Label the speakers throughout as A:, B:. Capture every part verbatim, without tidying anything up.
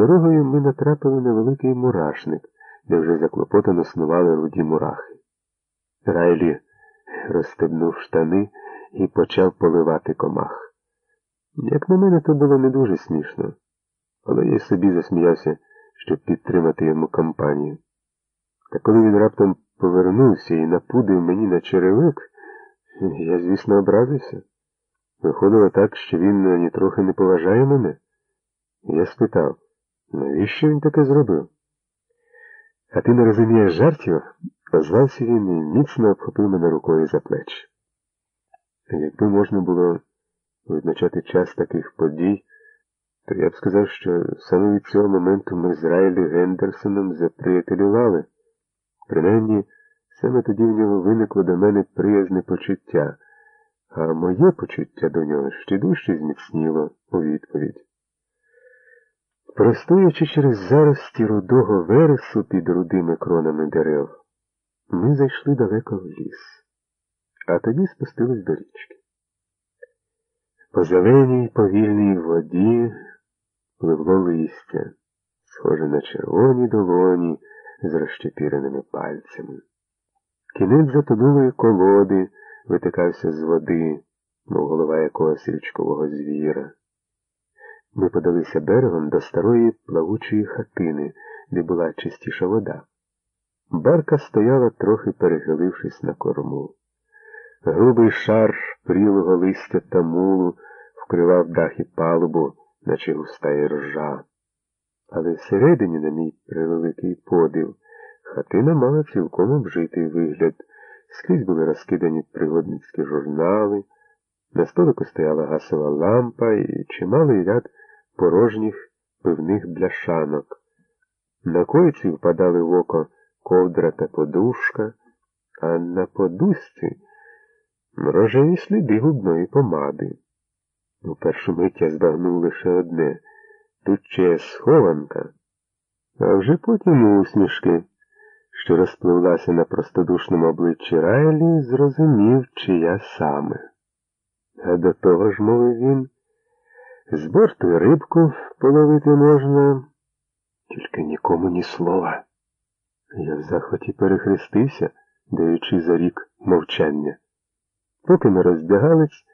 A: Дорогою ми натрапили на великий мурашник, де вже заклопотано снували руді мурахи. Райлі розстебнув штани і почав поливати комах. Як на мене, то було не дуже смішно, але я собі засміявся, щоб підтримати йому компанію. Та коли він раптом повернувся і напудив мені на черевик, я, звісно, образився. Виходило так, що він нітрохи не поважає мене. Я спитав, навіщо він таке зробив? А ти не розумієш жартів? Озвався він і міцно обхопив мене рукою за плечі. Якби можна було визначати час таких подій, то я б сказав, що саме від цього моменту ми з Райлі Гендерсоном заприятелювали. Принаймні, саме тоді в нього виникло до мене приязне почуття, а моє почуття до нього ще дужче зміцніло у відповідь. Простоючи через зарості рудого вересу під рудими кронами дерев, ми зайшли далеко в ліс, а тоді спустились до річки. По зеленій повільній воді пливло листя, схоже на червоні долоні з розчепіреними пальцями. Кінець затонулої колоди витикався з води, мов голова якогось річкового звіра. Ми подалися берегом до старої плавучої хатини, де була чистіша вода. Барка стояла, трохи перехилившись на корму. Грубий шар прілого листя та мулу вкривав дах і палубу, наче густа іржа. Але всередині, на мій превеликий подив, хатина мала цілком обжитий вигляд. Скрізь були розкидані пригодницькі журнали, на столику стояла гасова лампа і чималий ряд порожніх пивних бляшанок. На койці впадали в око ковдра та подушка, а на подушці рожеві сліди губної помади. У першу мить я збагнув лише одне – тут чия схованка, а вже потім усмішки, що розпливлася на простодушному обличчі Райлі, зрозумів, чия саме. А до того ж, мовив він, з борту й рибку половити можна, тільки нікому ні слова. Я в захваті перехрестився, даючи за рік мовчання. Поки ми роздягались,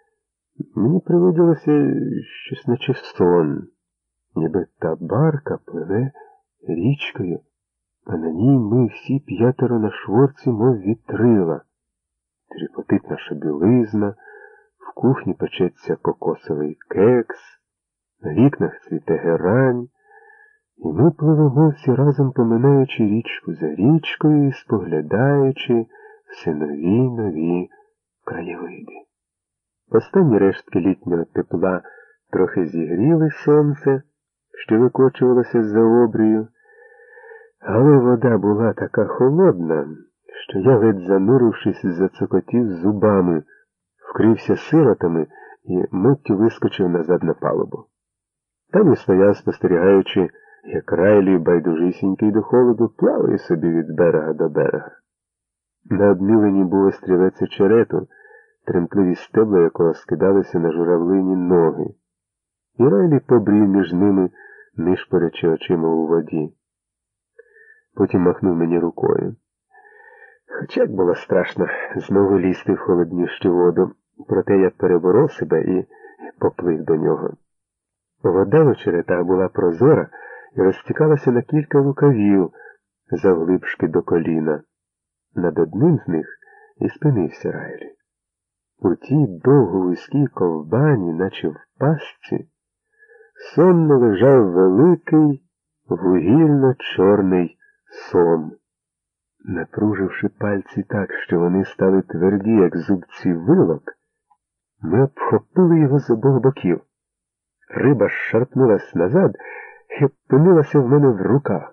A: мені привиділося щось наче сон, ніби та барка пливе річкою, а на ній ми всі п'ятеро на шворці, мов вітрила. Тріпотить наша білизна, в кухні печеться кокосовий кекс, на вікнах цвіте герань, і ми пливемо всі разом, поминаючи річку за річкою і споглядаючи все нові й нові краєвиди. Останні рештки літнього тепла трохи зігріли сонце, що викочувалося з-за обрію, але вода була така холодна, що я, ледь занурившись, зацокотів зубами, вкрився сиротами і миттю вискочив назад на палубу. Там і стояв, спостерігаючи, як Райлі, байдужисінький до холоду, плаває собі від берега до берега. На обміленні був острівець очерету, тремтливі стебла якого скидалися на журавлині ноги. І Райлі побрів між ними, нишпорячи очима у воді. Потім махнув мені рукою. Хоча як було страшно знову лізти в холоднющу воду, проте я переборов себе і поплив до нього. Вода в очеретах була прозора і розтікалася на кілька рукавів, завглибшки до коліна. Над одним з них і спинився Райлі. У тій довго вузькій ковбані, наче в пастці, сонно лежав великий вугільно-чорний сом. Напруживши пальці так, що вони стали тверді, як зубці вилок, ми обхопили його з обох боків. Риба шарпнулась назад і опинилася в мене в руках.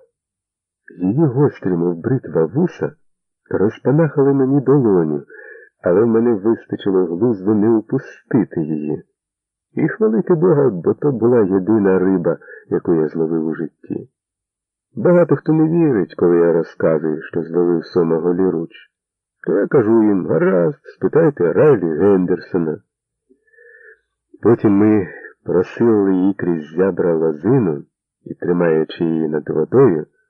A: Її гострі, мов бритва вуса, розпанахали мені долоню, але в мене вистачило глузду не упустити її. І хвалити Бога, бо то була єдина риба, яку я зловив у житті. Багато хто не вірить, коли я розказую, що зловив сома голіруч. То я кажу їм: гаразд, спитайте Райлі Гендерсона. Потім ми просили її крізь зябра лозину і, тримаючи її над водою,